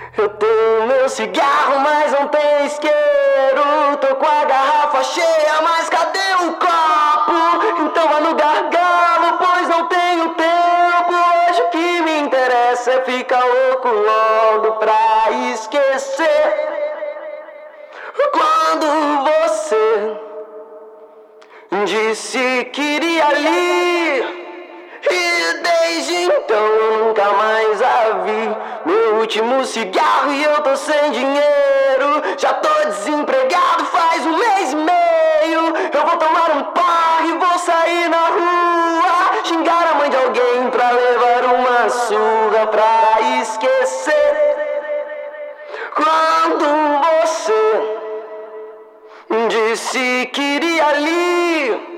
Eu tenho meu cigarro, mas não tem isqueiro. Tô com a garrafa cheia, mas cadê o copo? Então vá no gargalo, pois não tenho tempo. Hoje o que me interessa é ficar louco logo pra esquecer. Quando você disse que iria ali, e desde então eu nunca mais a vi. Meu último cigarro e eu tô sem dinheiro. Já tô desempregado faz 1 mês e meio. Eu vou tomar um porre e vou sair na rua, xingar a mãe de alguém pra levar uma surra pra esquecer. Quando você disse que iria ali,